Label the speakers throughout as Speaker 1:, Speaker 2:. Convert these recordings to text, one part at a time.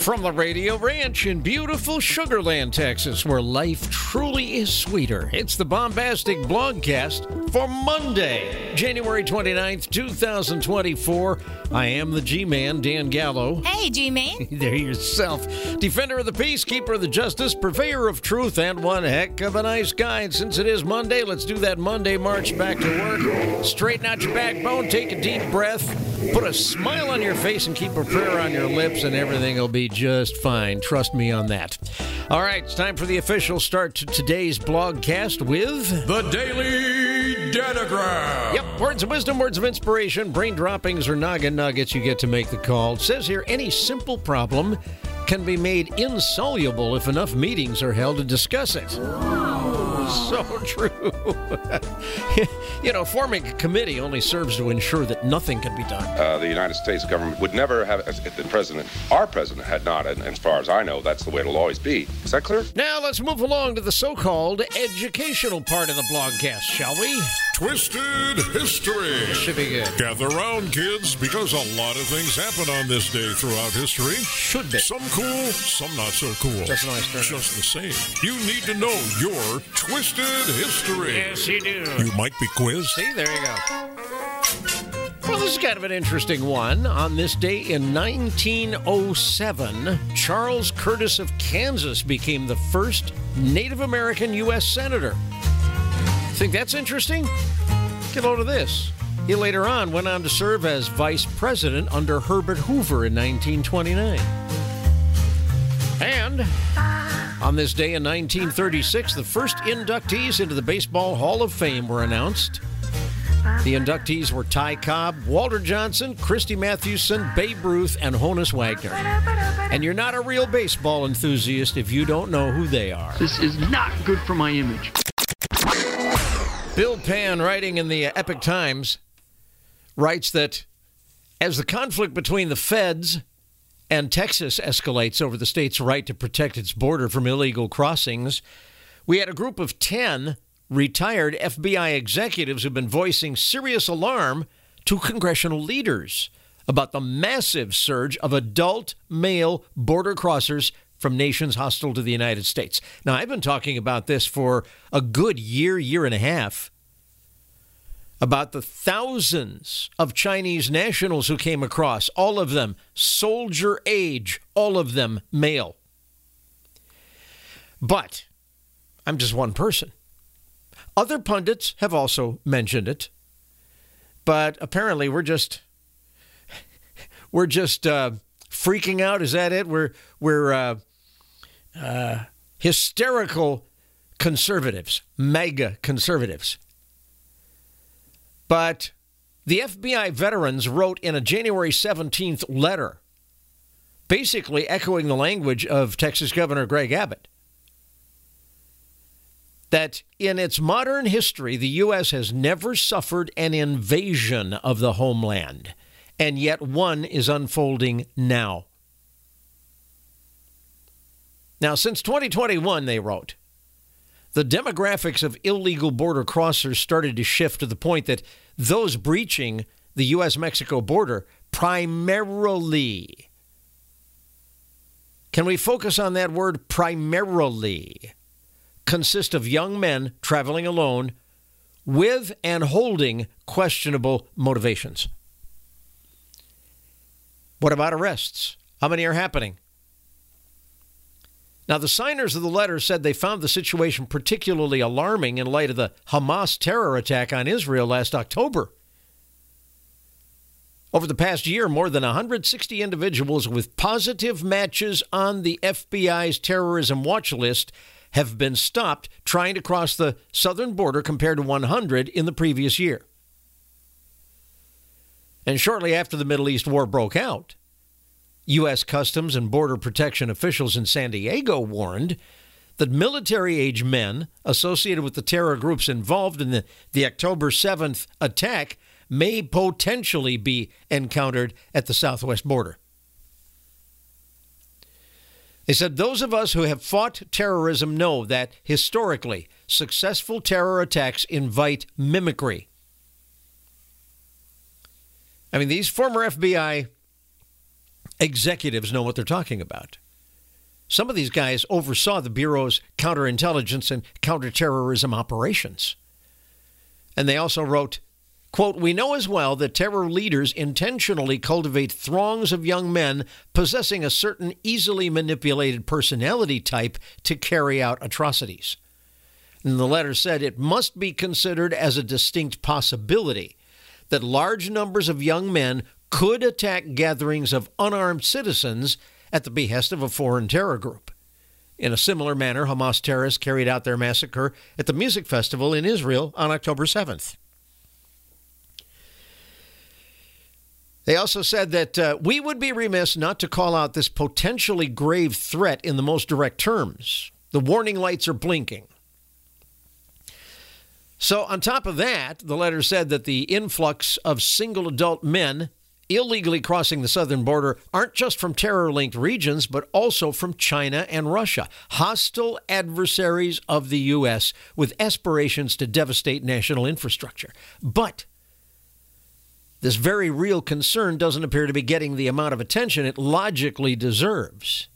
Speaker 1: From the Radio Ranch in beautiful Sugar Land, Texas, where life truly is sweeter, it's the Bombastic Blogcast for Monday, January 29th, 2024. I am the G-Man, Dan Gallo.
Speaker 2: Hey, G-Man.
Speaker 1: There yourself. Defender of the peace, keeper of the justice, purveyor of truth, and one heck of a nice guy. And since it is Monday, let's do that Monday march back to work. Straighten out your backbone, take a deep breath, put a smile on your face, and keep a prayer on your lips, and everything will be just fine. Trust me on that. All right, it's time for the official start to today's blogcast with
Speaker 3: the Daily Datagram.
Speaker 1: Yep, words of wisdom, words of inspiration, brain droppings, or noggin nuggets. You get to make the call. It says here, any simple problem can be made insoluble if enough meetings are held to discuss it. So true. You know, forming a committee only serves to ensure that nothing can be done.
Speaker 4: The United States government would never have, if the president, our president had not, and as far as I know, that's the way it'll always be. Is that clear?
Speaker 1: Now let's move along to the so-called educational part of the blogcast, shall we?
Speaker 3: Twisted History.
Speaker 1: Should be good.
Speaker 3: Gather round, kids, because a lot of things happen on this day throughout history.
Speaker 1: Should be.
Speaker 3: Some cool, some not so cool.
Speaker 1: Just a nice turn.
Speaker 3: Just the same. You need to know your Twisted History.
Speaker 1: Yes, you do.
Speaker 3: You might be quizzed.
Speaker 1: See, there you go. Well, this is kind of an interesting one. On this day in 1907, Charles Curtis of Kansas became the first Native American U.S. Senator. Think that's interesting? Get a load of this. He later on went on to serve as vice president under Herbert Hoover in 1929. And on this day in 1936, the first inductees into the Baseball Hall of Fame were announced. The inductees were Ty Cobb, Walter Johnson, Christy Mathewson, Babe Ruth, and Honus Wagner. And you're not a real baseball enthusiast if you don't know who they are.
Speaker 5: This is not good for my image.
Speaker 1: Bill Pan, writing in the Epic Times, writes that as the conflict between the feds and Texas escalates over the state's right to protect its border from illegal crossings, we had a group of 10 retired FBI executives who've been voicing serious alarm to congressional leaders about the massive surge of adult male border crossers from nations hostile to the United States. Now, I've been talking about this for a good year and a half, about the thousands of Chinese nationals who came across, all of them soldier age, all of them male. But I'm just one person. Other pundits have also mentioned it, but apparently we're just freaking out. Is that it? We're hysterical conservatives, mega conservatives. But the FBI veterans wrote in a January 17th letter, basically echoing the language of Texas Governor Greg Abbott, that in its modern history, the U.S. has never suffered an invasion of the homeland, and yet one is unfolding now. Now, since 2021, they wrote, the demographics of illegal border crossers started to shift to the point that those breaching the U.S.-Mexico border primarily, can we focus on that word primarily, consist of young men traveling alone with and holding questionable motivations. What about arrests? How many are happening? Now, the signers of the letter said they found the situation particularly alarming in light of the Hamas terror attack on Israel last October. Over the past year, more than 160 individuals with positive matches on the FBI's terrorism watch list have been stopped trying to cross the southern border compared to 100 in the previous year. And shortly after the Middle East war broke out, U.S. Customs and Border Protection officials in San Diego warned that military-age men associated with the terror groups involved in the October 7th attack may potentially be encountered at the southwest border. They said, those of us who have fought terrorism know that, historically, successful terror attacks invite mimicry. I mean, these former FBI executives know what they're talking about. Some of these guys oversaw the Bureau's counterintelligence and counterterrorism operations. And they also wrote, quote, "We know as well that terror leaders intentionally cultivate throngs of young men possessing a certain easily manipulated personality type to carry out atrocities." And the letter said it must be considered as a distinct possibility that large numbers of young men could attack gatherings of unarmed citizens at the behest of a foreign terror group. In a similar manner, Hamas terrorists carried out their massacre at the music festival in Israel on October 7th. They also said that we would be remiss not to call out this potentially grave threat in the most direct terms. The warning lights are blinking. So on top of that, the letter said that the influx of single adult men illegally crossing the southern border aren't just from terror-linked regions, but also from China and Russia, hostile adversaries of the U.S. with aspirations to devastate national infrastructure. But this very real concern doesn't appear to be getting the amount of attention it logically deserves.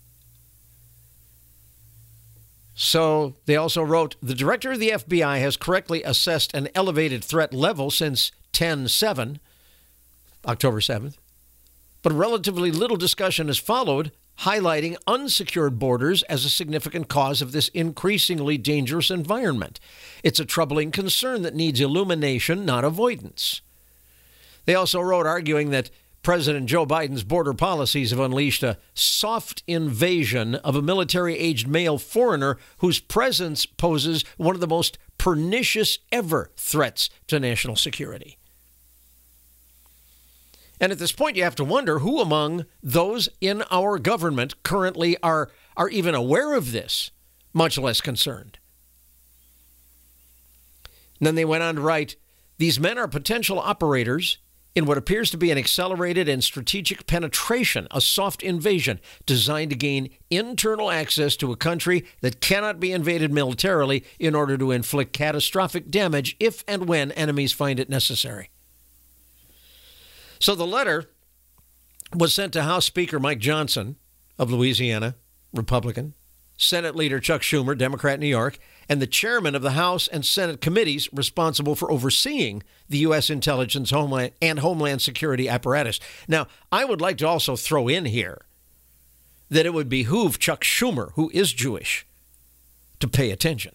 Speaker 1: So they also wrote, the director of the FBI has correctly assessed an elevated threat level since 10/7, October 7th, but relatively little discussion has followed, highlighting unsecured borders as a significant cause of this increasingly dangerous environment. It's a troubling concern that needs illumination, not avoidance. They also wrote, arguing that President Joe Biden's border policies have unleashed a soft invasion of a military-aged male foreigner whose presence poses one of the most pernicious ever threats to national security. And at this point, you have to wonder who among those in our government currently are even aware of this, much less concerned. And then they went on to write, these men are potential operators in what appears to be an accelerated and strategic penetration, a soft invasion designed to gain internal access to a country that cannot be invaded militarily in order to inflict catastrophic damage if and when enemies find it necessary. So the letter was sent to House Speaker Mike Johnson of Louisiana, Republican, Senate Leader Chuck Schumer, Democrat, New York, and the chairman of the House and Senate committees responsible for overseeing the U.S. intelligence and homeland security apparatus. Now, I would like to also throw in here that it would behoove Chuck Schumer, who is Jewish, to pay attention.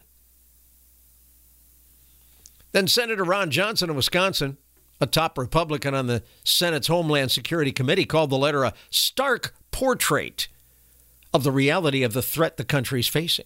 Speaker 1: Then Senator Ron Johnson of Wisconsin, a top Republican on the Senate's Homeland Security Committee, called the letter a stark portrait of the reality of the threat the country is facing.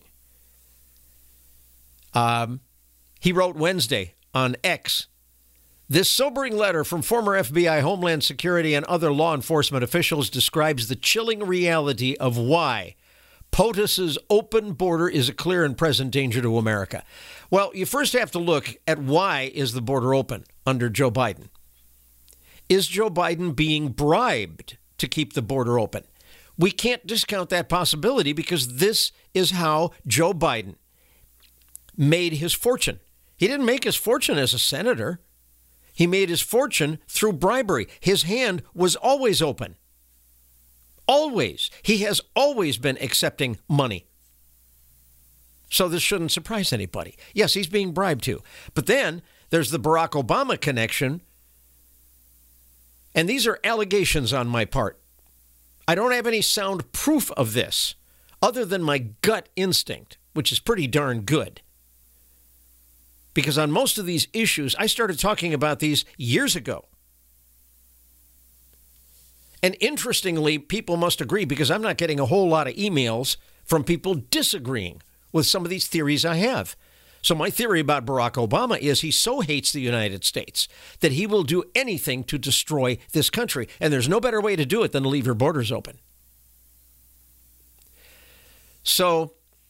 Speaker 1: He wrote Wednesday on X, this sobering letter from former FBI, Homeland Security, and other law enforcement officials describes the chilling reality of why POTUS's open border is a clear and present danger to America. Well, you first have to look at why is the border open under Joe Biden. Is Joe Biden being bribed to keep the border open? We can't discount that possibility because this is how Joe Biden made his fortune. He didn't make his fortune as a senator. He made his fortune through bribery. His hand was always open. Always. He has always been accepting money. So this shouldn't surprise anybody. Yes, he's being bribed too. But then there's the Barack Obama connection. And these are allegations on my part. I don't have any sound proof of this other than my gut instinct, which is pretty darn good. Because on most of these issues, I started talking about these years ago. And interestingly, people must agree because I'm not getting a whole lot of emails from people disagreeing with some of these theories I have. So my theory about Barack Obama is he so hates the United States that he will do anything to destroy this country. And there's no better way to do it than to leave your borders open. So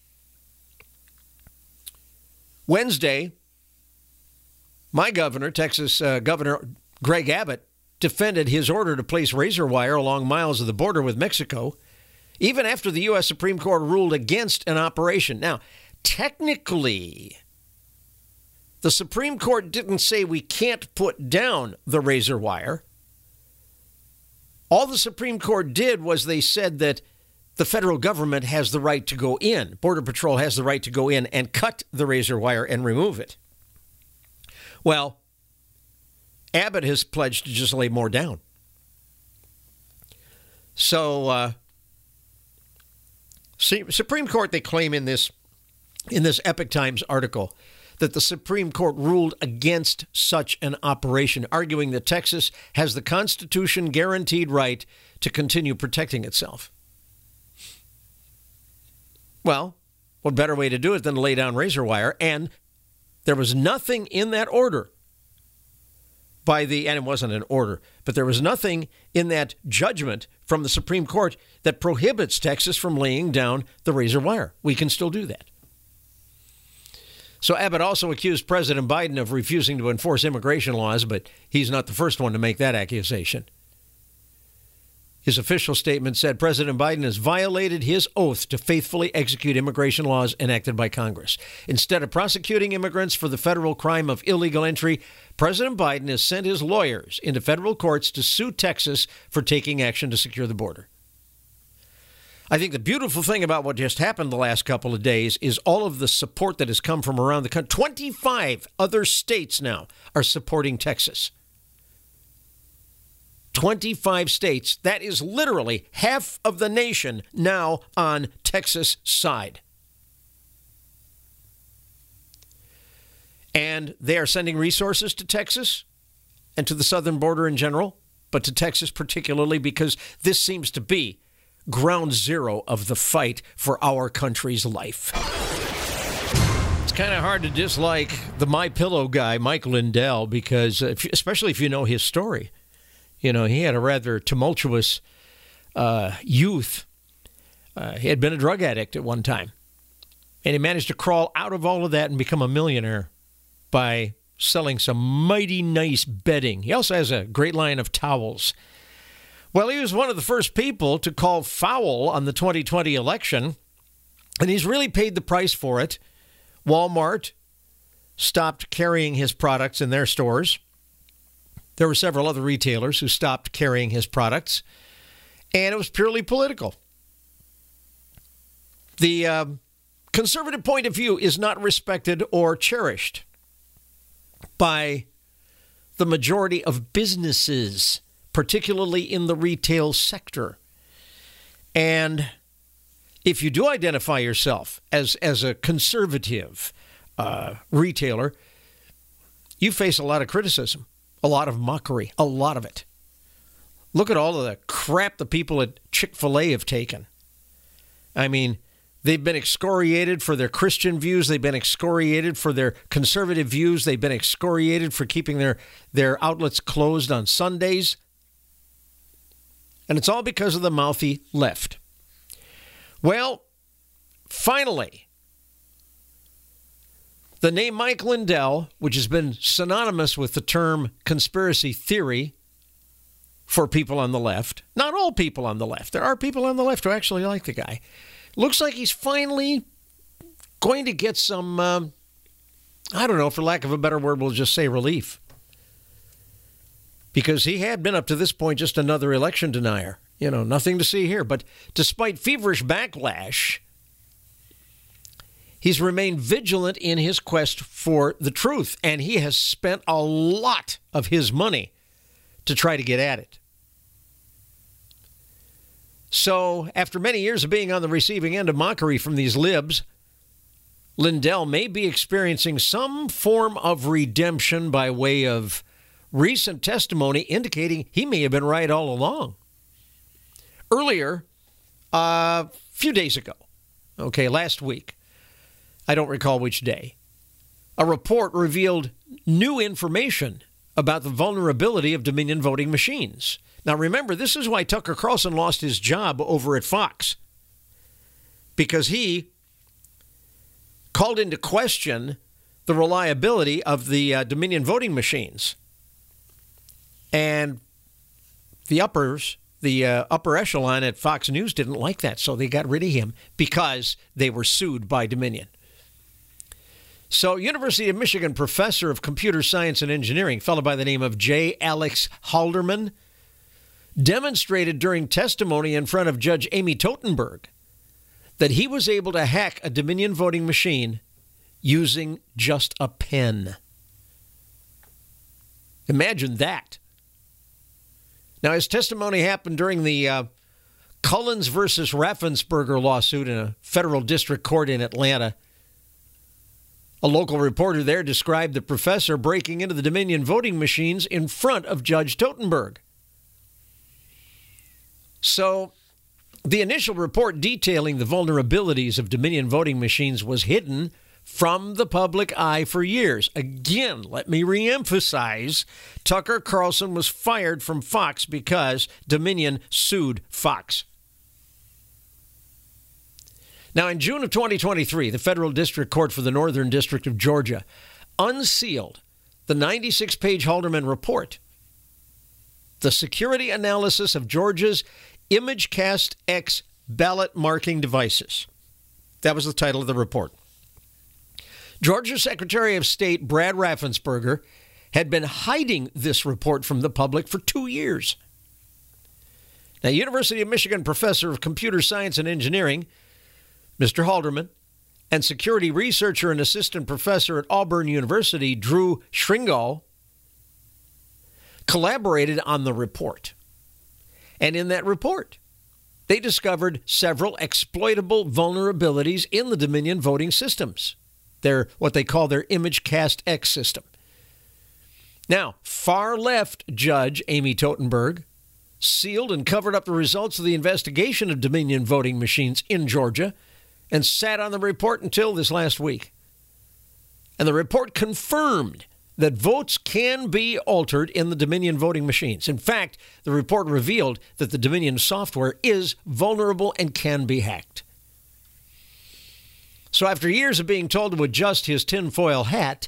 Speaker 1: Wednesday, my governor, Texas Governor Greg Abbott, defended his order to place razor wire along miles of the border with Mexico, even after the U.S. Supreme Court ruled against an operation. Now, technically, the Supreme Court didn't say we can't put down the razor wire. All the Supreme Court did was they said that the federal government has the right to go in. Border Patrol has the right to go in and cut the razor wire and remove it. Well, Abbott has pledged to just lay more down. So, Supreme Court, they claim in this Epoch Times article that the Supreme Court ruled against such an operation, arguing that Texas has the Constitution-guaranteed right to continue protecting itself. Well, what better way to do it than to lay down razor wire? And there was nothing in that order and it wasn't an order, but there was nothing in that judgment from the Supreme Court that prohibits Texas from laying down the razor wire. We can still do that. So Abbott also accused President Biden of refusing to enforce immigration laws, but he's not the first one to make that accusation. His official statement said President Biden has violated his oath to faithfully execute immigration laws enacted by Congress. Instead of prosecuting immigrants for the federal crime of illegal entry, President Biden has sent his lawyers into federal courts to sue Texas for taking action to secure the border. I think the beautiful thing about what just happened the last couple of days is all of the support that has come from around the country. 25 other states now are supporting Texas. 25 states. That is literally half of the nation now on Texas' side. And they are sending resources to Texas and to the southern border in general, but to Texas particularly because this seems to be ground zero of the fight for our country's life. It's kind of hard to dislike the MyPillow guy, Mike Lindell, because especially if you know his story. You know, he had a rather tumultuous youth. He had been a drug addict at one time. And he managed to crawl out of all of that and become a millionaire by selling some mighty nice bedding. He also has a great line of towels. Well, he was one of the first people to call foul on the 2020 election, and he's really paid the price for it. Walmart stopped carrying his products in their stores. There were several other retailers who stopped carrying his products, and it was purely political. The conservative point of view is not respected or cherished by the majority of businesses, particularly in the retail sector. And if you do identify yourself as a conservative retailer, you face a lot of criticism. A lot of mockery, a lot of it. Look at all of the crap the people at Chick-fil-A have taken. I mean, they've been excoriated for their Christian views. They've been excoriated for their conservative views. They've been excoriated for keeping their outlets closed on Sundays. And it's all because of the mouthy left. Well, finally, the name Mike Lindell, which has been synonymous with the term conspiracy theory for people on the left, not all people on the left, there are people on the left who actually like the guy, looks like he's finally going to get some, I don't know, for lack of a better word, we'll just say relief. Because he had been up to this point just another election denier. You know, nothing to see here. But despite feverish backlash, he's remained vigilant in his quest for the truth, and he has spent a lot of his money to try to get at it. So, after many years of being on the receiving end of mockery from these libs, Lindell may be experiencing some form of redemption by way of recent testimony indicating he may have been right all along. Earlier, a few days ago, last week, I don't recall which day, a report revealed new information about the vulnerability of Dominion voting machines. Now, remember, this is why Tucker Carlson lost his job over at Fox, because he called into question the reliability of the Dominion voting machines. And the upper echelon at Fox News didn't like that, so they got rid of him because they were sued by Dominion. So, University of Michigan professor of computer science and engineering, a fellow by the name of J. Alex Halderman, demonstrated during testimony in front of Judge Amy Totenberg that he was able to hack a Dominion voting machine using just a pen. Imagine that. Now, his testimony happened during the Collins versus Raffensperger lawsuit in a federal district court in Atlanta. A local reporter there described the professor breaking into the Dominion voting machines in front of Judge Totenberg. So, the initial report detailing the vulnerabilities of Dominion voting machines was hidden from the public eye for years. Again, let me reemphasize, Tucker Carlson was fired from Fox because Dominion sued Fox. Now, in June of 2023, the Federal District Court for the Northern District of Georgia unsealed the 96-page Halderman report, the security analysis of Georgia's ImageCast X ballot marking devices. That was the title of the report. Georgia Secretary of State Brad Raffensperger had been hiding this report from the public for 2 years. Now, University of Michigan professor of computer science and engineering, Mr. Halderman, and security researcher and assistant professor at Auburn University, Drew Schringall, collaborated on the report. And in that report, they discovered several exploitable vulnerabilities in the Dominion voting systems. They're what they call their ImageCast X system. Now, far-left Judge Amy Totenberg sealed and covered up the results of the investigation of Dominion voting machines in Georgia and sat on the report until this last week. And the report confirmed that votes can be altered in the Dominion voting machines. In fact, the report revealed that the Dominion software is vulnerable and can be hacked. So after years of being told to adjust his tinfoil hat,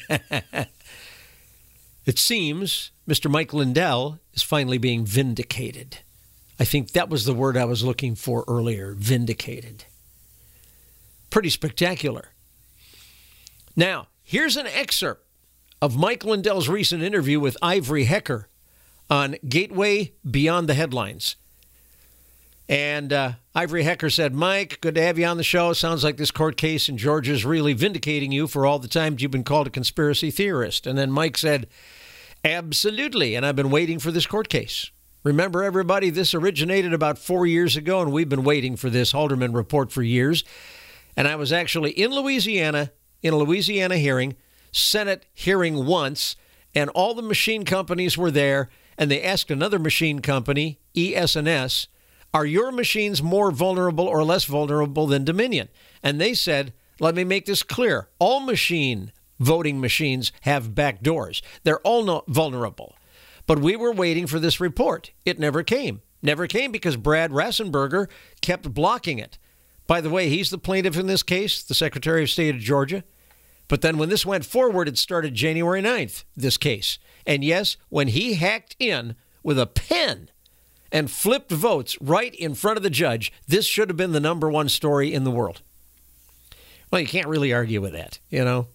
Speaker 1: it seems Mr. Mike Lindell is finally being vindicated. I think that was the word I was looking for earlier, vindicated. Pretty spectacular. Now, here's an excerpt of Mike Lindell's recent interview with Ivory Hecker on Gateway Beyond the Headlines. And Ivory Hecker said, Mike, good to have you on the show. Sounds like this court case in Georgia is really vindicating you for all the times you've been called a conspiracy theorist. And then Mike said, absolutely, and I've been waiting for this court case. Remember, everybody, this originated about 4 years ago, and we've been waiting for this Halderman report for years. And I was actually in Louisiana, in a Louisiana hearing, Senate hearing once, and all the machine companies were there, and they asked another machine company, ES&S, are your machines more vulnerable or less vulnerable than Dominion? And they said, let me make this clear. All voting machines have back doors. They're all not vulnerable. But we were waiting for this report. It never came. Never came because Brad Raffensperger kept blocking it. By the way, he's the plaintiff in this case, the Secretary of State of Georgia. But then when this went forward, it started January 9th, this case. And yes, when he hacked in with a pen and flipped votes right in front of the judge, this should have been the number one story in the world. Well, you can't really argue with that, you know.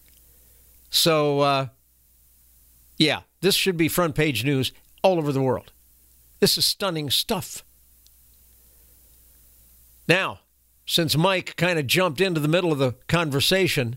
Speaker 1: So, yeah, this should be front page news all over the world. This is stunning stuff. Now, since Mike kind of jumped into the middle of the conversation,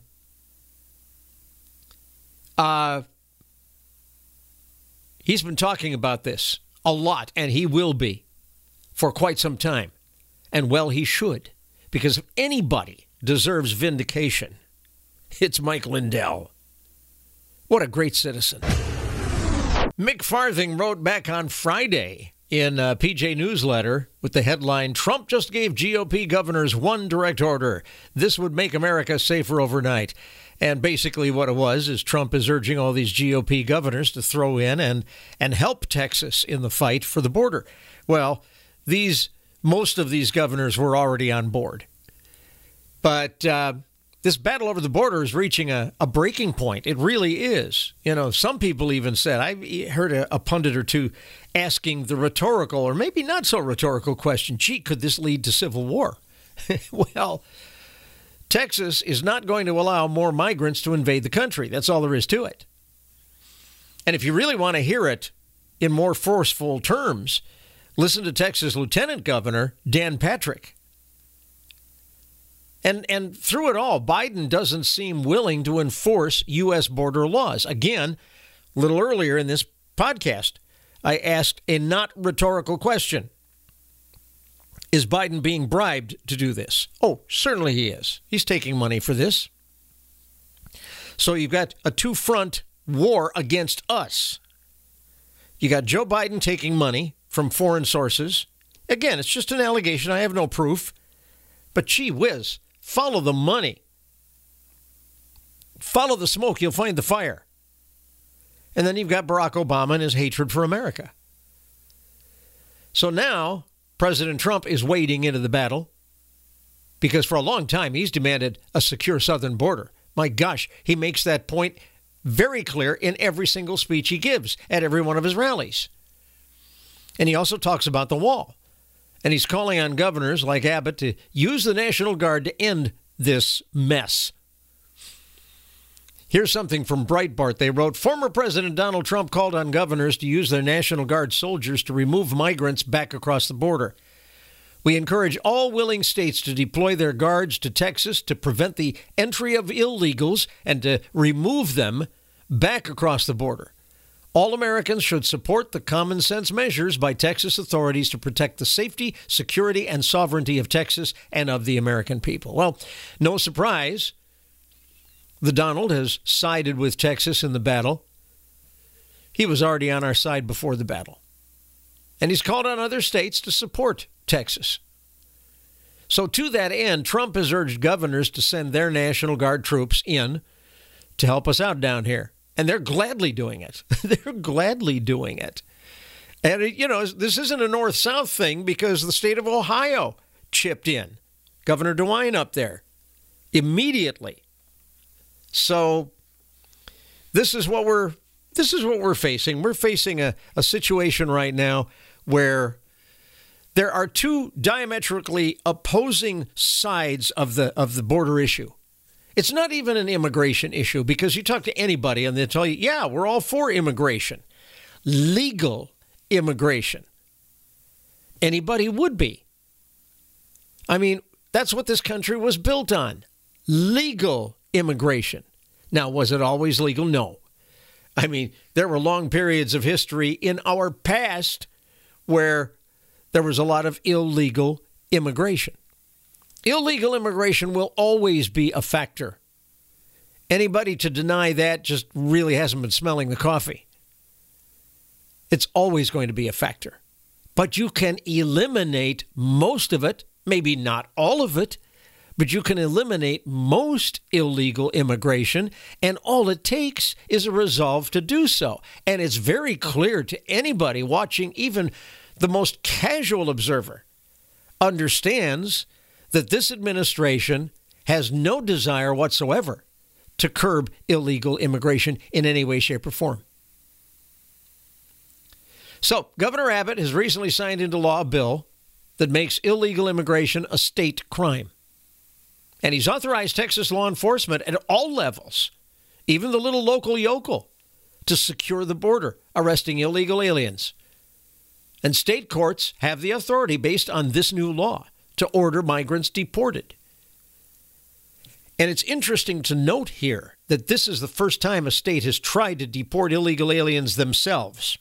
Speaker 1: he's been talking about this a lot, and he will be for quite some time. And, well, he should, because if anybody deserves vindication, it's Mike Lindell. What a great citizen. Mick Farthing wrote back on Friday in a PJ Newsletter with the headline, Trump just gave GOP governors one direct order. This would make America safer overnight. And basically what it was is Trump is urging all these GOP governors to throw in and help Texas in the fight for the border. Well, most of these governors were already on board. But this battle over the border is reaching a breaking point. It really is. You know, some people even said, I heard a pundit or two asking the rhetorical or maybe not so rhetorical question, gee, could this lead to civil war? Well, Texas is not going to allow more migrants to invade the country. That's all there is to it. And if you really want to hear it in more forceful terms. Listen to Texas Lieutenant Governor Dan Patrick. And through it all, Biden doesn't seem willing to enforce U.S. border laws. Again, a little earlier in this podcast, I asked a not rhetorical question. Is Biden being bribed to do this? Oh, certainly he is. He's taking money for this. So you've got a two-front war against us. You got Joe Biden taking money from foreign sources. Again, it's just an allegation. I have no proof. But gee whiz, follow the money. Follow the smoke, you'll find the fire. And then you've got Barack Obama and his hatred for America. So now President Trump is wading into the battle because for a long time he's demanded a secure southern border. My gosh, he makes that point very clear in every single speech he gives at every one of his rallies. And he also talks about the wall. And he's calling on governors like Abbott to use the National Guard to end this mess. Here's something from Breitbart. They wrote, former President Donald Trump called on governors to use their National Guard soldiers to remove migrants back across the border. We encourage all willing states to deploy their guards to Texas to prevent the entry of illegals and to remove them back across the border. All Americans should support the common sense measures by Texas authorities to protect the safety, security, and sovereignty of Texas and of the American people. Well, no surprise, the Donald has sided with Texas in the battle. He was already on our side before the battle. And he's called on other states to support Texas. So to that end, Trump has urged governors to send their National Guard troops in to help us out down here. And they're gladly doing it. They're gladly doing it. And, you know, this isn't a north-south thing because the state of Ohio chipped in. Governor DeWine up there immediately. So this is what we're facing. We're facing a situation right now where there are two diametrically opposing sides of the border issue. It's not even an immigration issue because you talk to anybody and they'll tell you, yeah, we're all for immigration. Legal immigration. Anybody would be. I mean, that's what this country was built on. Legal immigration. Now, was it always legal? No. I mean, there were long periods of history in our past where there was a lot of illegal immigration. Illegal immigration will always be a factor. Anybody to deny that just really hasn't been smelling the coffee. It's always going to be a factor. But you can eliminate most of it, maybe not all of it, but you can eliminate most illegal immigration, and all it takes is a resolve to do so. And it's very clear to anybody watching, even the most casual observer, understands that this administration has no desire whatsoever to curb illegal immigration in any way, shape, or form. So, Governor Abbott has recently signed into law a bill that makes illegal immigration a state crime. And he's authorized Texas law enforcement at all levels, even the little local yokel, to secure the border, arresting illegal aliens. And state courts have the authority, based on this new law, to order migrants deported. And it's interesting to note here that this is the first time a state has tried to deport illegal aliens themselves.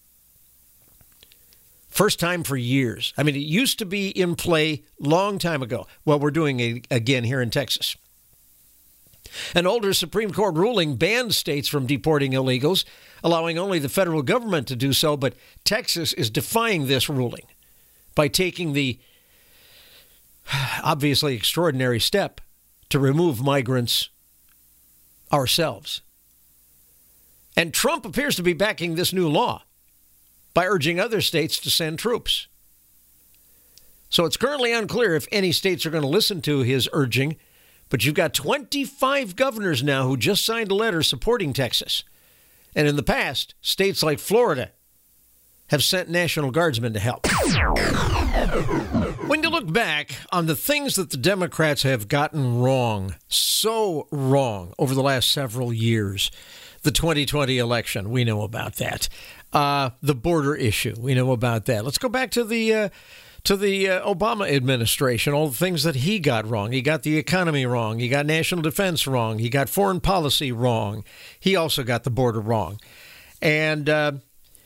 Speaker 1: First time for years. I mean, it used to be in play long time ago. Well, we're doing it again here in Texas. An older Supreme Court ruling banned states from deporting illegals, allowing only the federal government to do so. But Texas is defying this ruling by taking the obviously extraordinary step to remove migrants ourselves. And Trump appears to be backing this new law by urging other states to send troops. So it's currently unclear if any states are going to listen to his urging, but you've got 25 governors now who just signed a letter supporting Texas. And in the past, states like Florida have sent National Guardsmen to help. When you look back on the things that the Democrats have gotten wrong, so wrong over the last several years, The 2020 election, we know about that. The border issue, we know about that. Let's go back to the Obama administration, all the things that he got wrong. He got the economy wrong. He got national defense wrong. He got foreign policy wrong. He also got the border wrong. And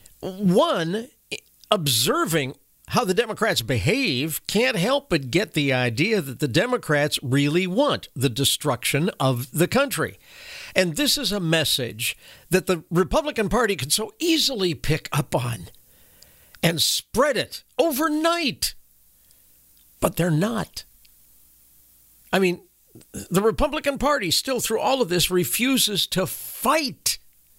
Speaker 1: observing how the Democrats behave can't help but get the idea that the Democrats really want the destruction of the country. And this is a message that the Republican Party can so easily pick up on and spread it overnight. But they're not. I mean, the Republican Party still, through all of this, refuses to fight.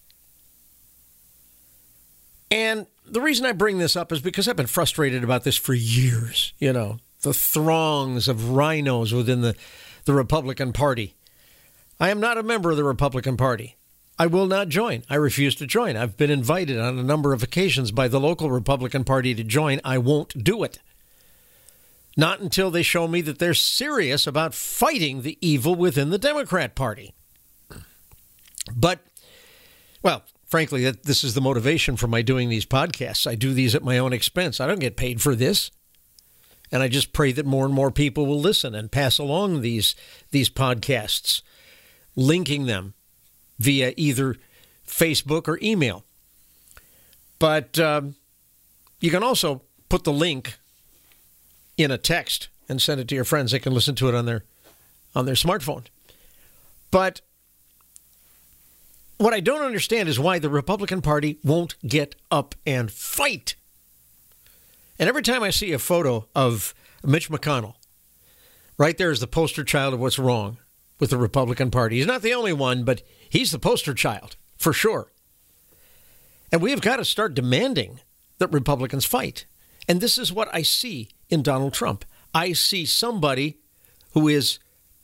Speaker 1: And the reason I bring this up is because I've been frustrated about this for years. You know, the throngs of rhinos within the Republican Party. I am not a member of the Republican Party. I will not join. I refuse to join. I've been invited on a number of occasions by the local Republican Party to join. I won't do it. Not until they show me that they're serious about fighting the evil within the Democrat Party. But, well, frankly, this is the motivation for my doing these podcasts. I do these at my own expense. I don't get paid for this. And I just pray that more and more people will listen and pass along these podcasts, linking them via either Facebook or email. But you can also put the link in a text and send it to your friends. They can listen to it on their smartphone. But what I don't understand is why the Republican Party won't get up and fight. And every time I see a photo of Mitch McConnell, right there is the poster child of what's wrong with the Republican Party. He's not the only one, but he's the poster child, for sure. And we have got to start demanding that Republicans fight. And this is what I see in Donald Trump. I see somebody who is,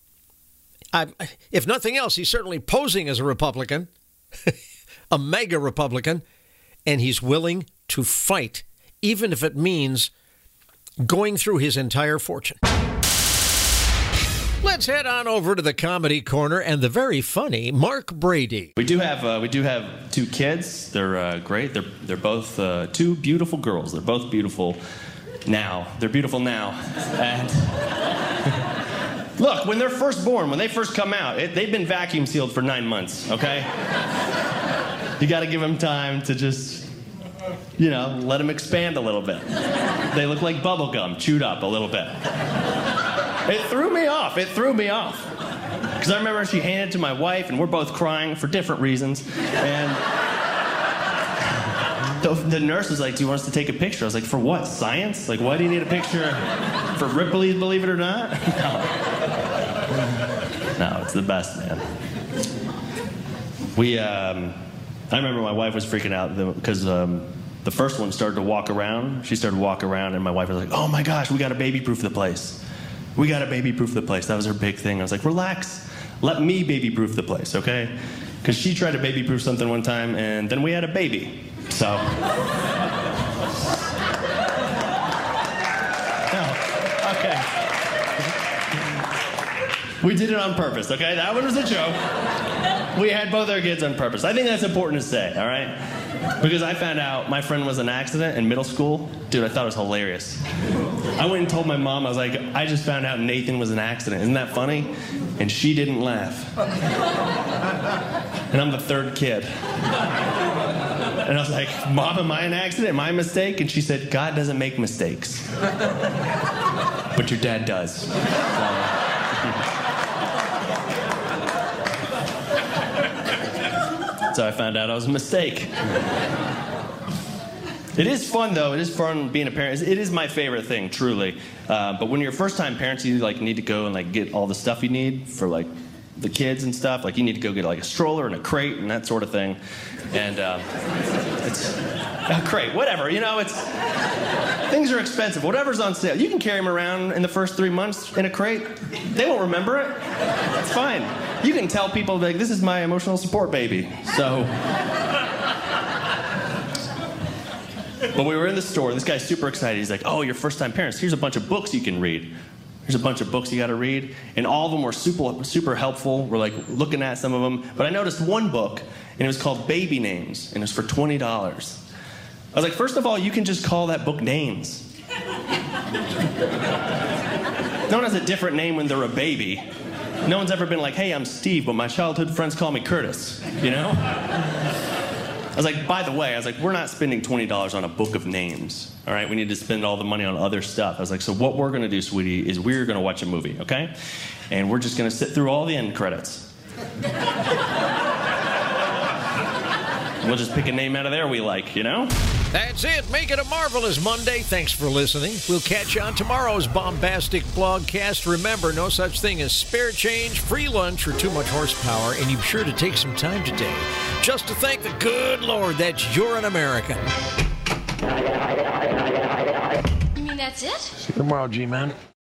Speaker 1: if nothing else, he's certainly posing as a Republican, a mega Republican, and he's willing to fight, even if it means going through his entire fortune. Let's head on over to the Comedy Corner and the very funny Mark Brady.
Speaker 2: We do have two kids. They're great. They're both two beautiful girls. They're both beautiful now. They're beautiful now. And look, when they're first born, when they first come out, they've been vacuum sealed for 9 months. Okay, you got to give them time to just, let them expand a little bit. They look like bubble gum, chewed up a little bit. It threw me off. Because I remember she handed it to my wife, and we're both crying for different reasons. And the nurse was like, "Do you want us to take a picture?" I was like, "For what? Science? Like, why do you need a picture for Ripley's Believe It or Not?" No, it's the best, man. I remember my wife was freaking out because the first one started to walk around. She started to walk around, and my wife was like, "Oh my gosh, we got to baby-proof the place. We got to baby-proof the place." That was her big thing. I was like, "Relax. Let me baby-proof the place, okay?" Because she tried to baby-proof something one time, and then we had a baby. So. No. Okay. We did it on purpose, okay? That one was a joke. We had both our kids on purpose. I think that's important to say, all right? Because I found out my friend was in an accident in middle school. Dude, I thought it was hilarious. I went and told my mom, I was like, "I just found out Nathan was in an accident. Isn't that funny?" And she didn't laugh. And I'm the third kid. And I was like, "Mom, am I in an accident? Am I a mistake?" And she said, "God doesn't make mistakes. But your dad does." So I found out I was a mistake. It is fun, though. It is fun being a parent. It is my favorite thing, truly. But when you're first-time parents, you need to go and get all the stuff you need for the kids and stuff. You need to go get a stroller and a crate and that sort of thing. And it's a crate, whatever. It's things are expensive. Whatever's on sale, you can carry them around in the first 3 months in a crate. They won't remember it. It's fine. You can tell people this is my emotional support baby. So. When we were in the store, this guy's super excited. He's like, "Oh, you're first-time parents. Here's a bunch of books you can read." There's a bunch of books you got to read, and all of them were super helpful. We're like looking at some of them, but I noticed one book, and it was called Baby Names, and it was for $20. I was like, first of all, you can just call that book names. No one has a different name when they're a baby. No one's ever been like, hey, I'm Steve, but my childhood friends call me Curtis, you know? I was like, by the way, we're not spending $20 on a book of names, all right? We need to spend all the money on other stuff. I was like, so what we're going to do, sweetie, is we're going to watch a movie, okay? And we're just going to sit through all the end credits. We'll just pick a name out of there we like, you know?
Speaker 1: That's it. Make it a marvelous Monday. Thanks for listening. We'll catch you on tomorrow's bombastic blogcast. Remember, no such thing as spare change, free lunch, or too much horsepower, and you're sure to take some time today just to thank the good Lord that you're an American.
Speaker 6: You mean that's it?
Speaker 7: See you tomorrow, G-Man.